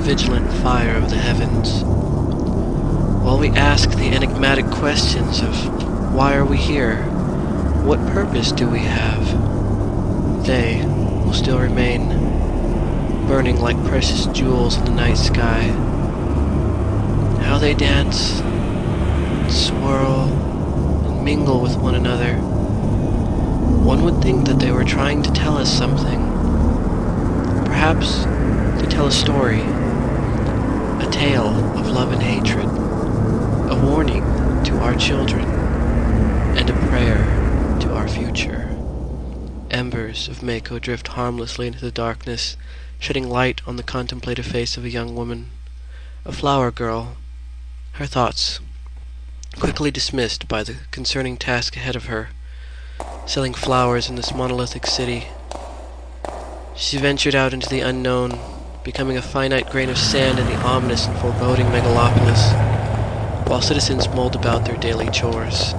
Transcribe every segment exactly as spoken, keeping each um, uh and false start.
vigilant fire of the heavens. While we ask the enigmatic questions of why are we here, what purpose do we have, they will still remain, burning like precious jewels in the night sky. How they dance, and swirl, and mingle with one another. One would think that they were trying to tell us something. Perhaps to tell a story, a tale of love and hatred, a warning to our children, and a prayer to our future. Embers of Mako drift harmlessly into the darkness, shedding light on the contemplative face of a young woman, a flower girl, her thoughts quickly dismissed by the concerning task ahead of her, selling flowers in this monolithic city. She ventured out into the unknown, becoming a finite grain of sand in the ominous and foreboding megalopolis, while citizens mulled about their daily chores.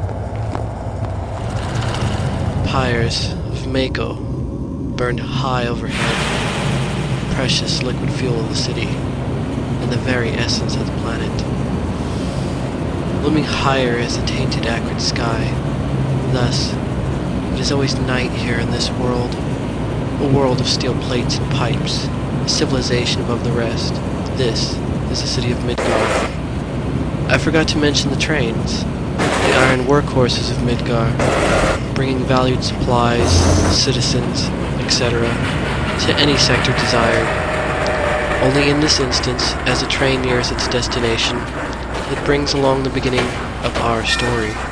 Pyres of Mako burned high overhead, precious liquid fuel of the city, and the very essence of the planet. Looming higher is the tainted acrid sky. Thus, it is always night here in this world, a world of steel plates and pipes, a civilization above the rest. This is the city of Midgar. I forgot to mention the trains, the iron workhorses of Midgar, bringing valued supplies, citizens, et cetera, to any sector desired. Only in this instance, as the train nears its destination, it brings along the beginning of our story.